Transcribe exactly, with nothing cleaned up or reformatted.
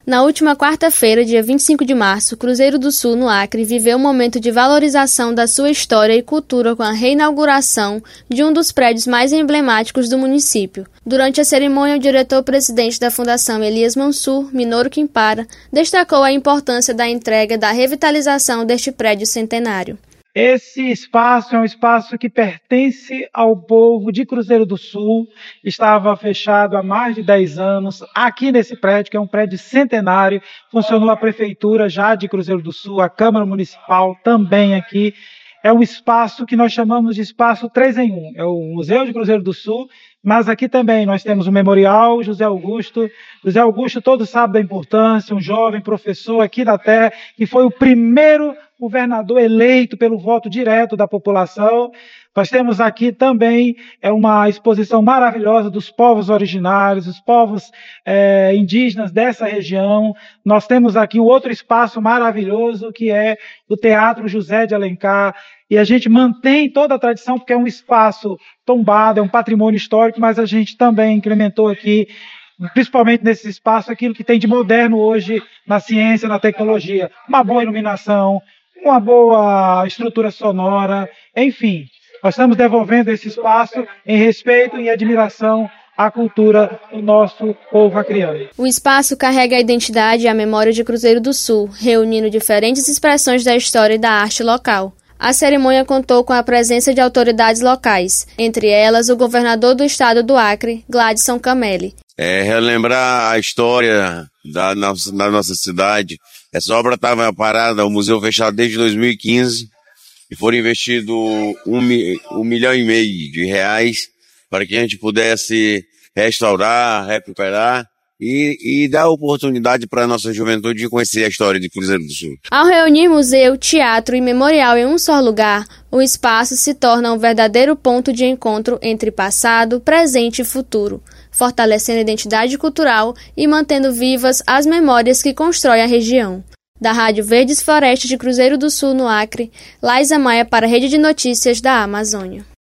Na última quarta-feira, dia vinte e cinco de março, Cruzeiro do Sul, no Acre, viveu um momento de valorização da sua história e cultura com a reinauguração de um dos prédios mais emblemáticos do município. Durante a cerimônia, o diretor-presidente da Fundação Elias Mansur, Minoru Kimpara, destacou a importância da entrega da revitalização deste prédio centenário. Esse espaço é um espaço que pertence ao povo de Cruzeiro do Sul, estava fechado há mais de dez anos, aqui nesse prédio, que é um prédio centenário, funcionou a Prefeitura já de Cruzeiro do Sul, a Câmara Municipal também aqui. É um espaço que nós chamamos de espaço três em um, é o Museu de Cruzeiro do Sul, mas aqui também nós temos o Memorial José Augusto. José Augusto, todos sabem da importância, um jovem professor aqui da terra, que foi o primeiro governador eleito pelo voto direto da população. Nós temos aqui também é uma exposição maravilhosa dos povos originários, os povos é, indígenas dessa região. Nós temos aqui um outro espaço maravilhoso que é o Teatro José de Alencar. E a gente mantém toda a tradição porque é um espaço tombado, é um patrimônio histórico, mas a gente também incrementou aqui, principalmente nesse espaço, aquilo que tem de moderno hoje na ciência, na tecnologia. Uma boa iluminação, uma boa estrutura sonora, enfim. Nós estamos devolvendo esse espaço em respeito e admiração à cultura do nosso povo acreano. O espaço carrega a identidade e a memória de Cruzeiro do Sul, reunindo diferentes expressões da história e da arte local. A cerimônia contou com a presença de autoridades locais, entre elas o governador do estado do Acre, Gladson Cameli. É, relembrar a história da nossa, da nossa cidade. Essa obra estava parada, o museu fechado desde dois mil e quinze, e foram investidos um, um milhão e meio de reais para que a gente pudesse restaurar, recuperar e, e dar oportunidade para a nossa juventude de conhecer a história de Cruzeiro do Sul. Ao reunir museu, teatro e memorial em um só lugar, o espaço se torna um verdadeiro ponto de encontro entre passado, presente e futuro, fortalecendo a identidade cultural e mantendo vivas as memórias que constroem a região. Da Rádio Verdes Florestas de Cruzeiro do Sul, no Acre, Laísa Maia para a Rede de Notícias da Amazônia.